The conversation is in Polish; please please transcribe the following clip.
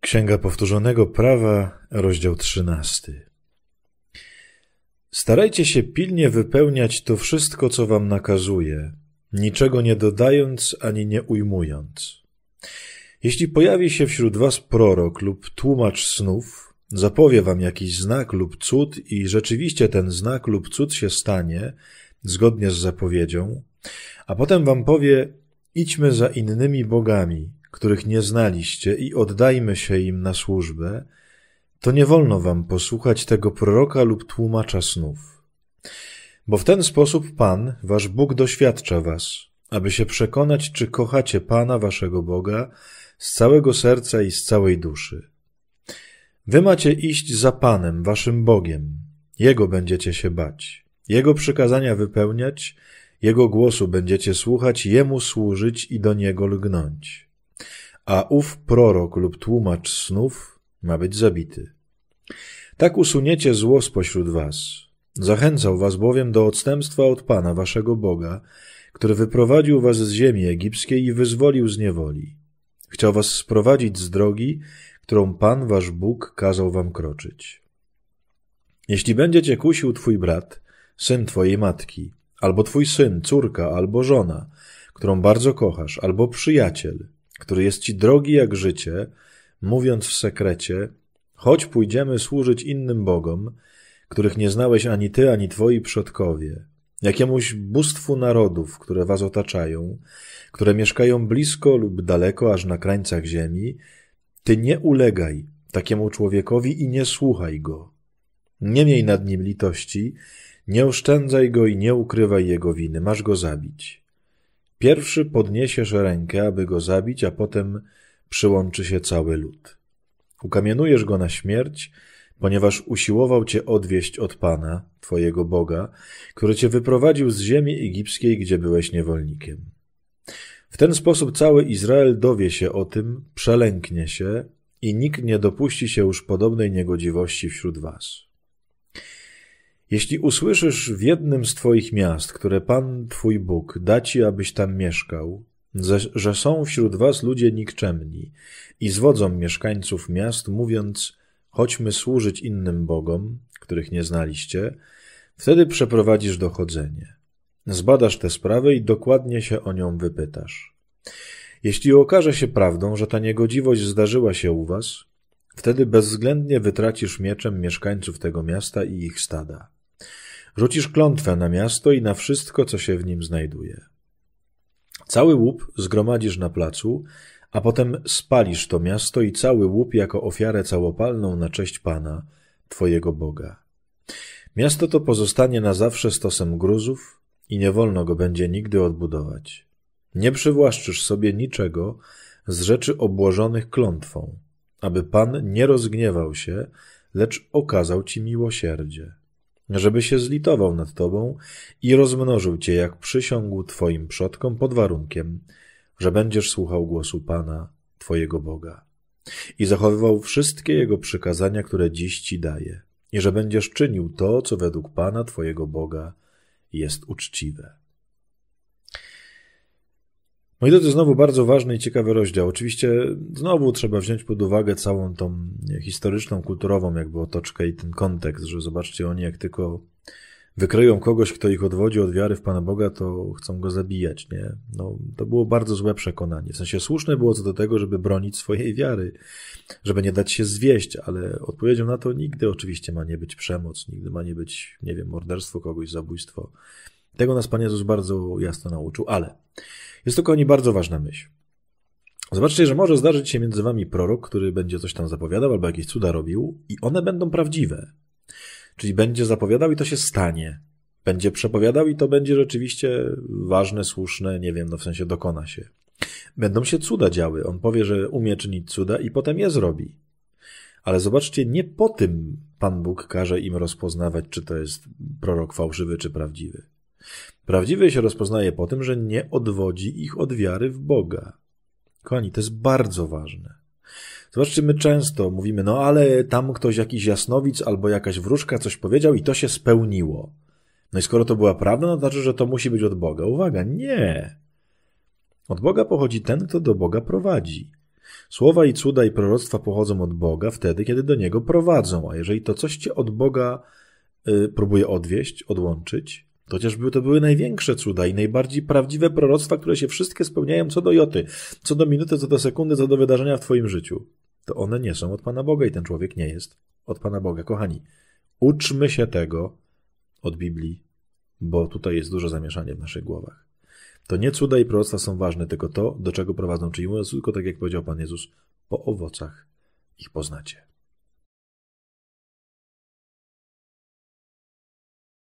Księga Powtórzonego Prawa, rozdział 13. Starajcie się pilnie wypełniać to wszystko, co wam nakazuje, niczego nie dodając ani nie ujmując. Jeśli pojawi się wśród was prorok lub tłumacz snów, zapowie wam jakiś znak lub cud i rzeczywiście ten znak lub cud się stanie, zgodnie z zapowiedzią, a potem wam powie: idźmy za innymi bogami, których nie znaliście, i oddajmy się im na służbę, to nie wolno wam posłuchać tego proroka lub tłumacza snów. Bo w ten sposób Pan, wasz Bóg, doświadcza was, aby się przekonać, czy kochacie Pana, waszego Boga, z całego serca i z całej duszy. Wy macie iść za Panem, waszym Bogiem. Jego będziecie się bać, Jego przykazania wypełniać, Jego głosu będziecie słuchać, Jemu służyć i do Niego lgnąć. A ów prorok lub tłumacz snów ma być zabity. Tak usuniecie zło spośród was. Zachęcał was bowiem do odstępstwa od Pana, waszego Boga, który wyprowadził was z ziemi egipskiej i wyzwolił z niewoli. Chciał was sprowadzić z drogi, którą Pan, wasz Bóg, kazał wam kroczyć. Jeśli będzie cię kusił twój brat, syn twojej matki, albo twój syn, córka, albo żona, którą bardzo kochasz, albo przyjaciel, który jest ci drogi jak życie, mówiąc w sekrecie: chodź, pójdziemy służyć innym bogom, których nie znałeś ani ty, ani twoi przodkowie, jakiemuś bóstwu narodów, które was otaczają, które mieszkają blisko lub daleko, aż na krańcach ziemi, ty nie ulegaj takiemu człowiekowi i nie słuchaj go. Nie miej nad nim litości, nie oszczędzaj go i nie ukrywaj jego winy, masz go zabić. Pierwszy podniesiesz rękę, aby go zabić, a potem przyłączy się cały lud. Ukamienujesz go na śmierć, ponieważ usiłował cię odwieść od Pana, twojego Boga, który cię wyprowadził z ziemi egipskiej, gdzie byłeś niewolnikiem. W ten sposób cały Izrael dowie się o tym, przelęknie się i nikt nie dopuści się już podobnej niegodziwości wśród was. Jeśli usłyszysz w jednym z twoich miast, które Pan, twój Bóg, da ci, abyś tam mieszkał, że są wśród was ludzie nikczemni i zwodzą mieszkańców miast, mówiąc: chodźmy służyć innym bogom, których nie znaliście, wtedy przeprowadzisz dochodzenie. Zbadasz tę sprawę i dokładnie się o nią wypytasz. Jeśli okaże się prawdą, że ta niegodziwość zdarzyła się u was, wtedy bezwzględnie wytracisz mieczem mieszkańców tego miasta i ich stada. Rzucisz klątwę na miasto i na wszystko, co się w nim znajduje. Cały łup zgromadzisz na placu, a potem spalisz to miasto i cały łup jako ofiarę całopalną na cześć Pana, twojego Boga. Miasto to pozostanie na zawsze stosem gruzów i nie wolno go będzie nigdy odbudować. Nie przywłaszczysz sobie niczego z rzeczy obłożonych klątwą, aby Pan nie rozgniewał się, lecz okazał ci miłosierdzie, żeby się zlitował nad tobą i rozmnożył cię, jak przysiągł twoim przodkom, pod warunkiem, że będziesz słuchał głosu Pana, twojego Boga, i zachowywał wszystkie Jego przykazania, które dziś ci daje, i że będziesz czynił to, co według Pana, twojego Boga, jest uczciwe. Moi drodzy, znowu bardzo ważny i ciekawy rozdział. Oczywiście znowu trzeba wziąć pod uwagę całą tą historyczną, kulturową jakby otoczkę i ten kontekst, że zobaczcie, oni jak tylko wykryją kogoś, kto ich odwodzi od wiary w Pana Boga, to chcą go zabijać, nie? No, to było bardzo złe przekonanie. W sensie słuszne było co do tego, żeby bronić swojej wiary, żeby nie dać się zwieść, ale odpowiedzią na to nigdy oczywiście ma nie być przemoc, nigdy ma nie być, nie wiem, morderstwo kogoś, zabójstwo. Tego nas Pan Jezus bardzo jasno nauczył, ale jest to, kochani, bardzo ważna myśl. Zobaczcie, że może zdarzyć się między wami prorok, który będzie coś tam zapowiadał albo jakieś cuda robił i one będą prawdziwe. Czyli będzie zapowiadał i to się stanie. Będzie przepowiadał i to będzie rzeczywiście ważne, słuszne, nie wiem, no w sensie dokona się. Będą się cuda działy. On powie, że umie czynić cuda i potem je zrobi. Ale zobaczcie, nie po tym Pan Bóg każe im rozpoznawać, czy to jest prorok fałszywy, czy prawdziwy. Prawdziwy się rozpoznaje po tym, że nie odwodzi ich od wiary w Boga. Kochani, to jest bardzo ważne. Zobaczcie, my często mówimy, no ale tam ktoś, jakiś jasnowic albo jakaś wróżka coś powiedział i to się spełniło. No i skoro to była prawda, no to znaczy, że to musi być od Boga. Uwaga, nie. Od Boga pochodzi ten, kto do Boga prowadzi. Słowa i cuda i proroctwa pochodzą od Boga wtedy, kiedy do Niego prowadzą, a jeżeli to coś cię od Boga próbuje odwieść, odłączyć, to chociażby to były największe cuda i najbardziej prawdziwe proroctwa, które się wszystkie spełniają co do joty, co do minuty, co do sekundy, co do wydarzenia w twoim życiu. To one nie są od Pana Boga i ten człowiek nie jest od Pana Boga. Kochani, uczmy się tego od Biblii, bo tutaj jest dużo zamieszania w naszych głowach. To nie cuda i proroctwa są ważne, tylko to, do czego prowadzą. Czyli mówiąc tylko tak, jak powiedział Pan Jezus, po owocach ich poznacie.